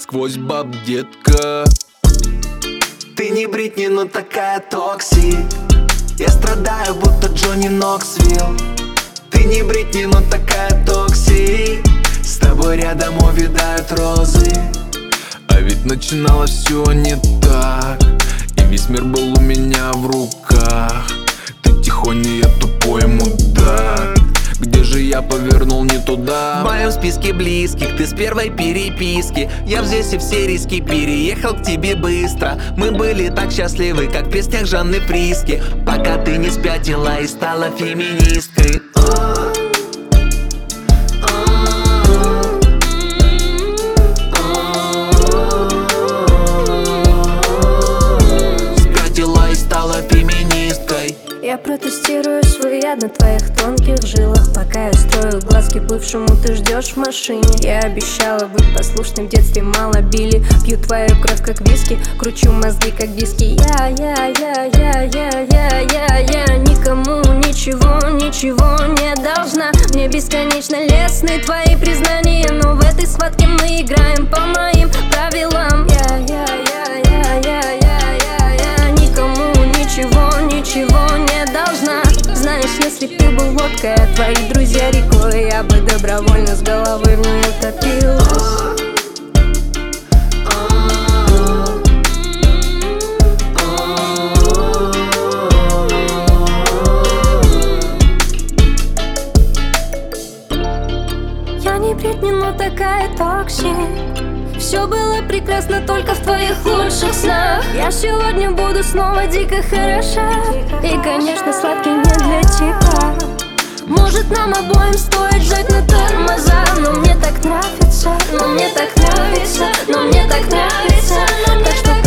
сквозь баб, детка. Ты не Бритни, но такая токсик. Я страдаю, будто Джонни Ноксвилл. Ты не Бритни, но такая токсик. С тобой рядом увядают розы. А ведь начиналось все не так, и весь мир был у меня в руках. Ты тихоня, я тупой мудак. Где же я повернул не туда? В моем списке близких ты с первой переписки. Я взвесив все риски, переехал к тебе быстро. Мы были так счастливы, как в песнях Жанны Фриске, пока ты не спятила и стала феминисткой. Спятила и стала феминисткой. Я протестирую свой яд на твоих тонких жилах. Пока я строю глазки бывшему, ты ждешь в машине. Я обещала быть послушной, в детстве мало били. Пью твою кровь как виски, кручу мозги как диски. Я никому ничего не должна. Мне бесконечно лестны твои признания, но в этой схватке мы играем по моим правилам. Я никому ничего не должна. Знаешь, если б ты был водкой, а твои друзья рекой, я бы добровольно с головы в нее топилась. Я не Бритни, но такая токсик. Все было прекрасно только в твоих лучших снах. Я сегодня буду снова дико хороша. И, конечно, сладкий не для тебя. Может, нам обоим стоит жать на тормоза. Но мне так нравится, но мне так нравится, но мне так нравится. Так что